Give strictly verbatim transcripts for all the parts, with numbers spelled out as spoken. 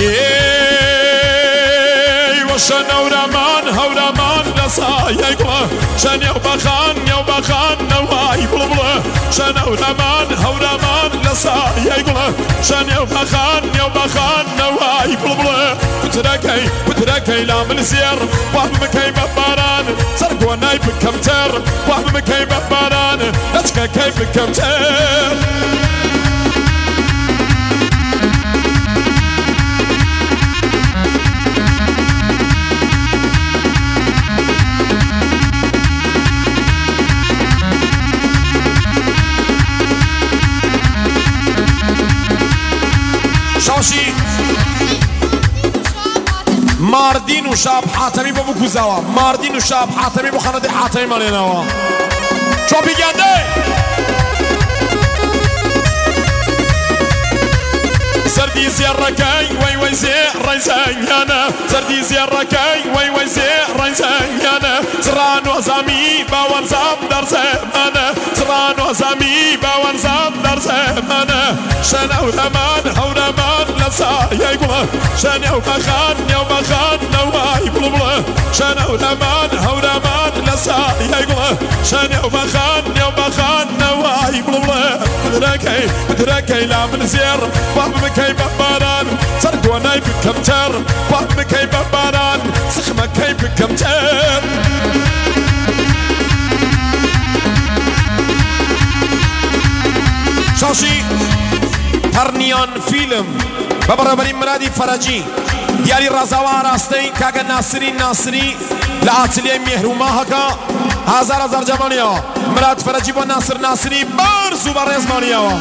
وشن ورمان هورمان لصايق شن يوبخان يوبخان نواي بلبل شن ورمان هورمان لصايق شن يوبخان يوبخان نواي بلبل بتركي بتركي لا من زير وهم مكي بباران سرقوا نايب كمتر وهم مكي بباران اتكا كيف كمتر شاشي ماردين وشاب حاتمي بابو كوزاوا ماردين وشاب حاتمي بو خندي حاتمي ماليناوا شو بيجاندي سردي زياركاي وي وي زير زيانا سردي زياركاي وي وي زير زيانا زران وزامي باوان زام در زمانه زران وزامي باوان زام در زمانه شنا ودمان هودمان لسا يقول شنا وبخان يوبخان نواي بلبل شنا ودمان هودمان لسا يقول شنا وبخان يوبخان نواي بلبل بدركي بدركي لا من زير وهم مكي بباران سرقوا نايب كمتر وهم مكي بباران سخمة كيف كمتر شاشي ترنيان فيلم ببرابري مرادي فرجي ديالي رازاوان راستي كاكا ناصري ناصري لعاتلي مهروما هكا هزار هزار جماليا مراد فرجي بو ناصر ناصري برزو برز ماليا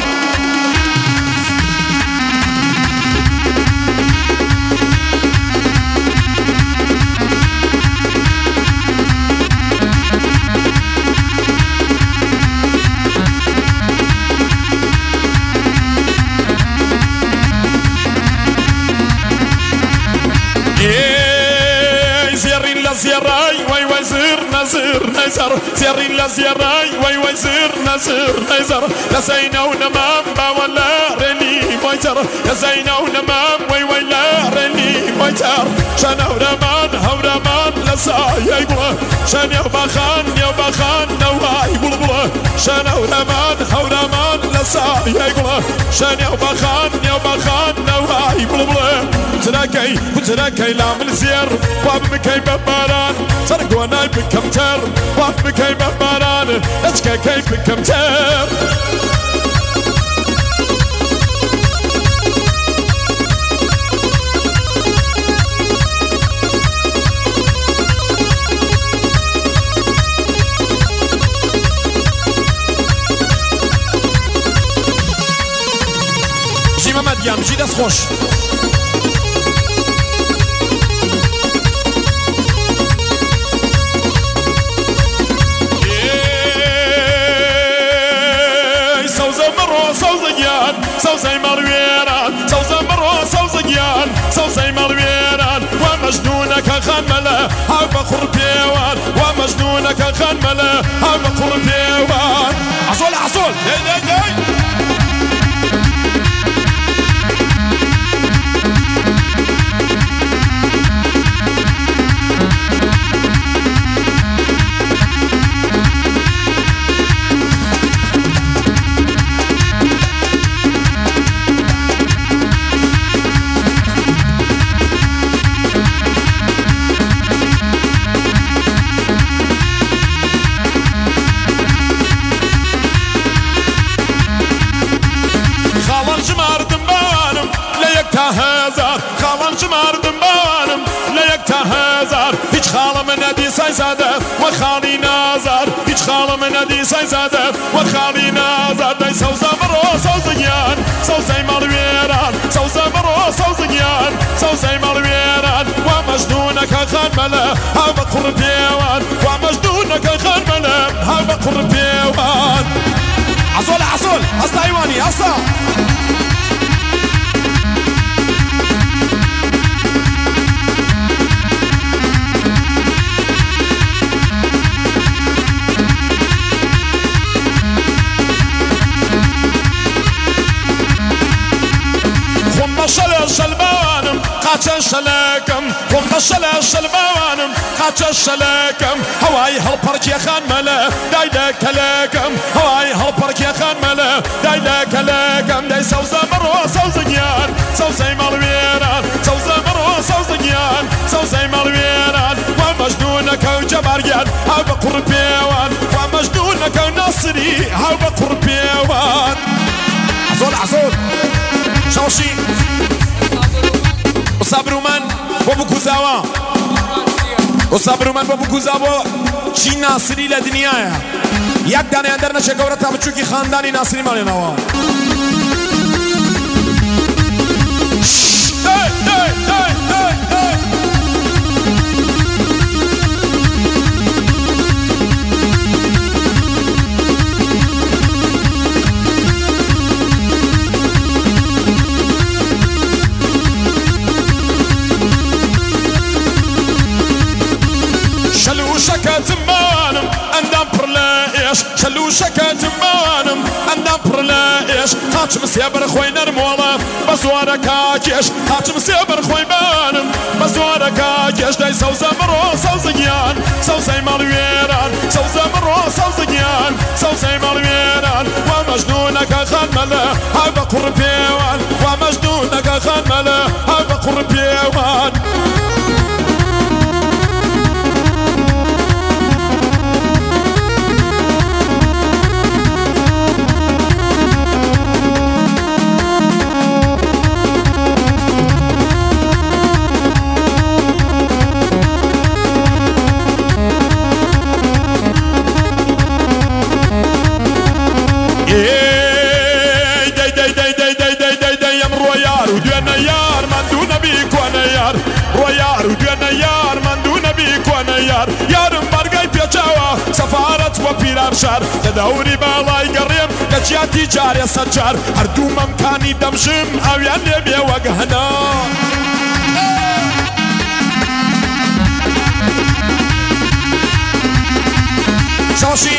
زيراي وي وي زير نزير نزر زيرين لا زيراي وي وي زير نزير نزر لا زينا ونمام با ولا ريلي ويتر لا زينا ونمام وي وي لا ريلي ويتر شنا ورمان هورمان لا سايقوا شنا وبخان يوبخان نواي بلبل شنا ورمان هورمان لا سايقوا شنا وبخان يوبخان نواي بلبل بتركي بتركي لا من زير واب مكي بباران سرقوا نايب كمتر واب مكي بباران اشكا كيف كمتر جي محمد يام جي دست خوش سوزي مرويران سوزي مرو سوزي جيان سوزي مرويران ومجنونك خنمله هاو بخور بيوان ومجنونك خنمله هاو بخور بيوان عصول عصول دي دي دي هزار خالم شماردم بانم ليك هزار هيج خالم ندي سايزاده وخالي نازار هيج خالم ندي سايزاده وخالي نازار داي سوزا برو سوزيان سوزي مالويران سوزا برو سوزيان سوزي مالويران ومجنونك خنمله هاو بقر بيوان ومجنونك خنمله هاو بقر بيوان عصول عصول هستا ايواني هستا شەلە شەلباوانم قاچە شەلەکەم وەختە شەلە شەلباوانم قاچە شەلەکەم هەوای هەڵپەڕکێخان مەلە دای لە کەلەکەم هەوای هەڵپەڕکێخان مەلە دای لە کەلەکەم دای سەوزە بڕۆ سەوزگیان سەوزەی مەڵوێران سەوزە بڕۆ سەوزگیان سەوزەی مەڵوێران وا مەجنونەکە و جەبارگیان هاو بە قوڕ پێوان وا مەجنونەکە و ناسری هاو بە قوڕ پێوان عزۆل عزۆل شەوشی وسابرومان بۆ بکوزاوە وسابرومان بۆ بکوزاوە چی ناسری لە دنیاە یەک دانەیان دەرنەچێ گەورە تا بچووکی خاندانی ناسری ماڵێنەوە شەلوشەکەتم بانم ئەندام پڕ لە ئێش شەلوشەکەتم بانم ئەندام پڕ لە ئێش قاچم سێبەر خۆی نەرمۆڵە بە زۆرەکە کێش قاچم سێبەر خۆی بانم بە زۆرەکە کێش دای سەوزە بڕۆ سەوزگیان سەوزەی مەڵوێران سەوزە بڕۆ سەوزگیان سەوزەی مەڵوێران وا مەجنونەکە خان مەلە هاو بە قوڕ پێوان وا مەجنونەکە خان مەلە هاو بە قوڕ پێوان یارم بەرگای پێچاوە سەفارەت وە پیرانشار لە دەوری باڵای گەڕێم لە جیاتی جارێ سەرجار هەردوو مەمکانی دەمژم ئەویان لێ بێ وەگەهنا شەوشی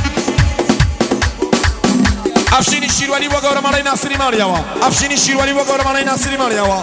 ئەفشینی شیروانی بۆ گەورەمەڵەی ناسری ماڵیەوە ئەفشینی شیروانی بۆ گەورەمەڵەی ناسری ماڵیەوە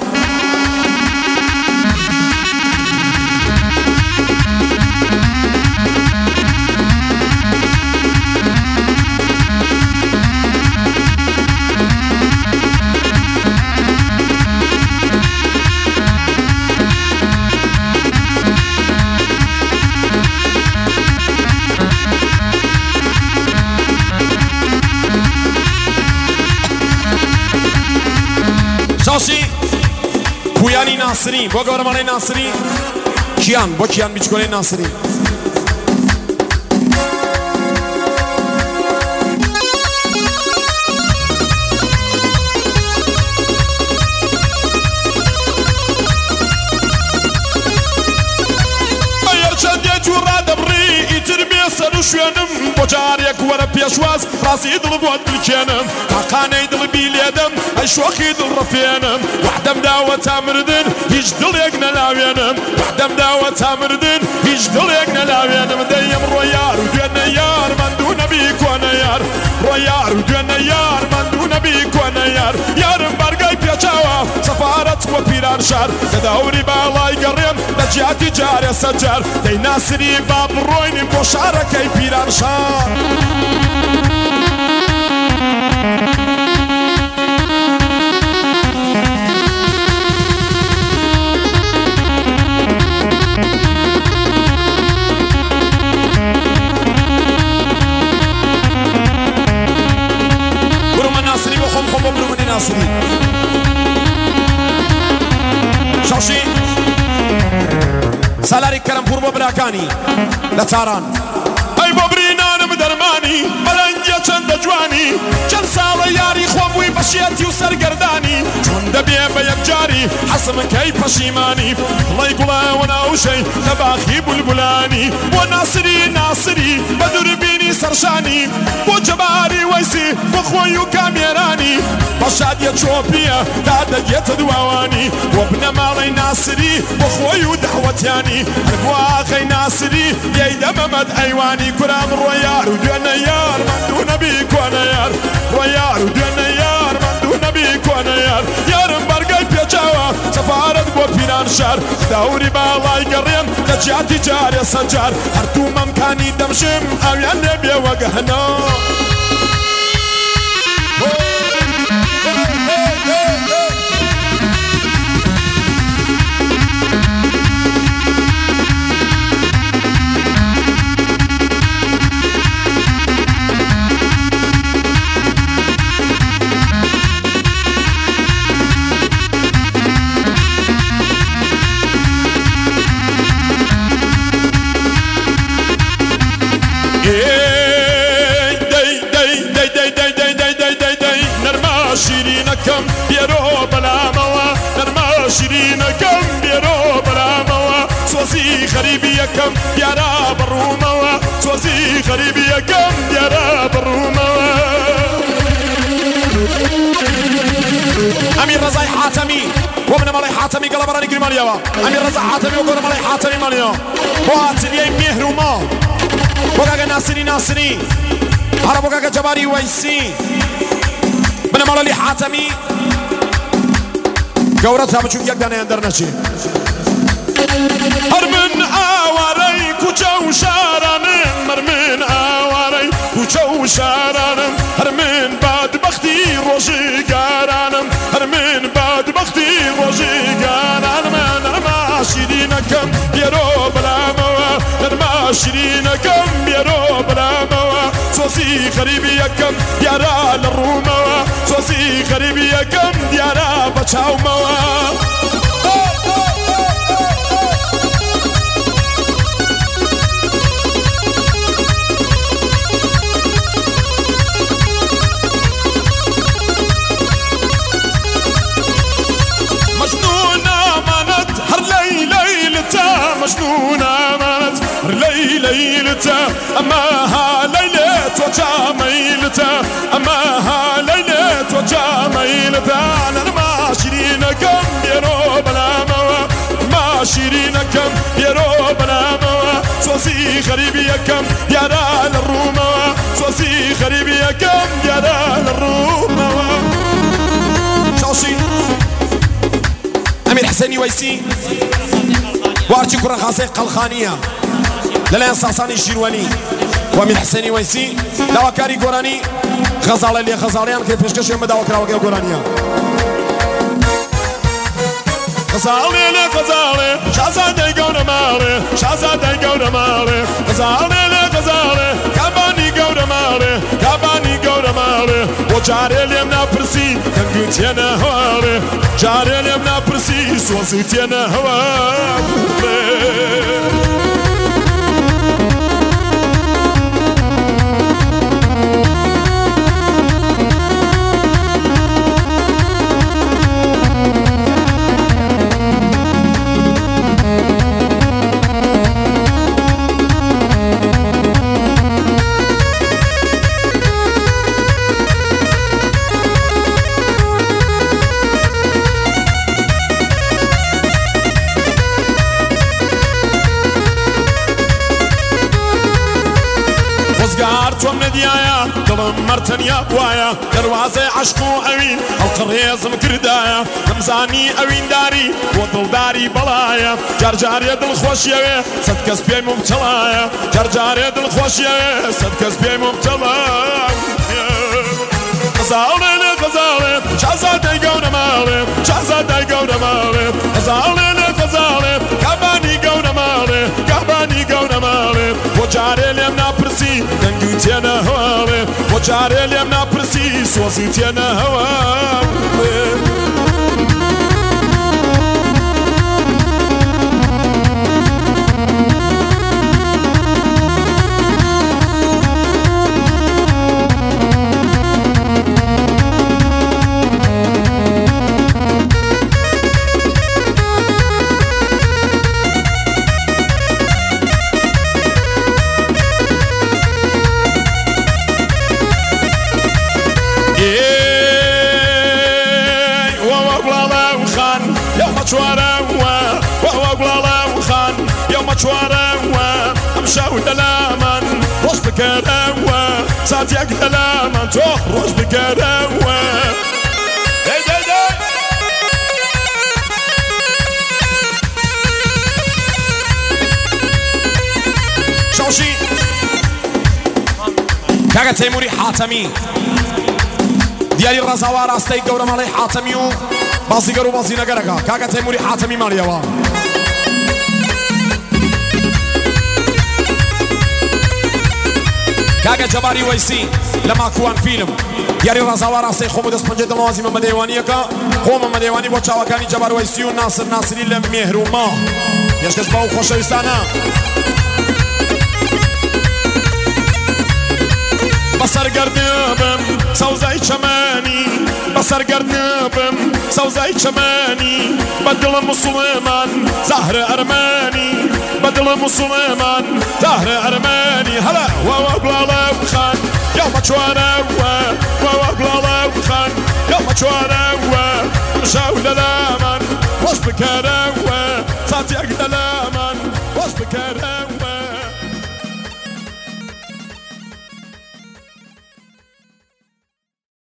شاشی پویانی ناصری بۆ گەورەمەڵەی ناسری کیان بۆ کیان بیچکۆلەی ناسری سەر و شوێنم بۆ جارێک وەرە پێشواز ڕاستی دڵ بۆت بکێنم تاقانەی دڵ بیلێدەم ئەی شۆخی دڵ ڕەفێنم وحدەم داوە تا مردن هیچ دڵێک نەلاوێنم وحدەم داوە تا مردن هیچ دڵێک نەلاوێنم دەیم ڕۆیار و دوێنە یار مەندوو نەبی کۆنە یار ڕۆیار و دوێنە یار مەندوو نەبی کۆنە یار یارم بەرگای پێچاوە سەفارەت وە پیرانشار لە دەوری باڵای گەڕێم لە جیاتی جارێ سەرجار دەی ناسری با بڕۆینیم بۆ شارەکەی پیرانشار بڕۆمە ناسری بۆ خۆم خۆم بۆ بڕۆمەنی ناسری شەوشی سالاری کەرەمپوور بۆ براکانی لە چاران ئەی بۆ برینانم دەرمانی بەلەنگیە چەندە جوانی چەند ساڵە یاری خۆم بووی بەشێتی و سەرگەردانی چۆن دەبێ بە یەکجاری حەسم کەی پەشیمانی بڵی گوڵاوە ناوشەی لە باخی بولبولانی بۆ ناسری ناسری بە دووربینی سەرشانی بۆ جەباری وەیسی بۆ خۆی و کامێرانی بە شادیە چۆپیە تا دەگێتە دواوانی بۆ بنە ماڵەی ناسری بۆ خۆی و داوەتیانی هەر بۆ ئاغەی ناسری لێی دەمەمەد ئەیوانی کورام ڕۆیار و دوێنە یار مەندوو نەبی کۆنە یار ڕۆیار و دوێنە یار مەندوو نەبی کۆنە یار یارم بەرگای بەیان شار داوری باڵای گەڕێم لە جیاتی جارێ سەنجار هەردوو مەمکانی دەمشم ئەویان لێبێ وەگەهنە شیرینەکەم بێرۆ بەلامەوە نەرمە شیرینەکەم بێرۆ بەلامەوە سۆزی خەریبی یەکەم دیارە بەڕوومەوە سۆزی خەریبی یەکەم دیارە بەڕوومەوە ئەمیر ڕەزای حاتەمی بۆ منە مەڵی حاتەمی گەڵە بەڕانی گرمانیەوە ئەمیر ڕەزا حاتەمی و گۆرە مەڵی حاتەمی مەڵیەوە بۆ هاتریەی مێهر و ماڵ بۆ کاکە ناسری ناسری هەرە بۆ کاکە جەباری وەیسی من ماڵی حاتەمی گەورە تا بچووک یەک دانەیان دەرنەچێ هەر من ئاوارەی کوچە و شارانم هەر من ئاوارەی کوچە و شارانم هەر من بادبەختی ڕۆژگارانم هەر من بادبەختی ڕۆژگارانم نەرما شیرینەکەم بێرۆ بەلامەوە نەرما شیرینەکەم بێرۆ بەلامەوە سۆسی خەریبی یەکەم دیارە لە ڕوومەوە سۆسی خەریبی یەکەم دیارە بە چاومەوە مەجنون ئامانەت هەر لەی لەیلتە مەجنون ئامانەت هەر لەی لەیلتە ئەمەها لەیلێ تۆ جامەیلتە ئەمەها لەیلێ تۆ جامەیلتە نەرما شیرینەکەم بێرۆ بەلامەوە ما شیرینەکەم بێرۆ بەلامەوە سۆسی خەریبی یەکەم دیارە لە ڕوومەوە سۆسی خەریبی یەکەم دیارە لە ڕوومەوە شاوشی ئەمیر حسێنی وەیسی وارچی کوڕە خاسەی قەڵخانیە لەلایەن ساسانی ژیروەنی و ئەمیر حسێنی وەیسی داواکاری گۆرانی غەزاڵە لێ غەزاڵیان کە پێشکەشیان بە داواکراوەکەی گۆرانیە غەزاڵێ لێ غەزاڵێ شازادەی گەورە ماڵێ شازادەی گەورە ماڵێ غەزاڵێ لێ غەزاڵێ کابانی گەورە ماڵێ کابانی گەورە ماڵێ بۆ جارێ لێم ناپرسی دەنگ و تێنە هەواڵێ جارێ لێم ناپرسی سۆز و تێنە هەواڵێ ڕزگار تۆم نەدیایە دڵم مەرتەنیا بوایە دەروازەی عەشق و ئەوین هەڵقە ڕێزم کردایە نەمزانی ئەوینداری بۆ دڵداری بەڵایە جارجارێ دڵخۆشیەوێ سەد کەس پێی مبتەڵایە جارجارێ دڵخۆشیەوێ سەد کەس پێی مبتەڵایە غەزاڵێ لێ غەزاڵێ شازادەی گەورە ماڵێ شازادەی گەورە ماڵێ غەزاڵێ لێ غەزاڵێ کابانی گەورە ماڵێ کابانی گەورە ماڵێ بۆ جارێ لێم ناپرسی دەنگ و تێنە هەواڵێ بۆ جارێ لێم ناپرسی سۆز و تێنە هەواڵێ چوارەوە ئەم شەو دەلامان ڕۆژ بکەرەوە ساتێک دەلامان تۆ ڕۆژ بکەرەوە تيموري حاتمي ديالي الرزاوار استي قورة مالي حاتمي و بازي قرو بازي نقرقا كاكا تيموري حاتمي ماليوا كاكا جباري ويسي لما كوان فيلم ديالي الرزاوار استي خومو دست پنجه دلوازي من مديواني كا خوم مديواني بو چاوكاني جبار ويسي و ناصر ناصري لمهر وما يشكش باو خوشوستانا بسر گردنبم سوزای چمانی بسر گردنبم سوزای چمانی بدل مسلمان زهر ارمانی بدل مسلمان زهر ارمانی هلا و بلا خان يوم شوانا و بلا خان يوم شوانا مشاو دلامان وش بكرا ساتي اقدلامان وش بكرا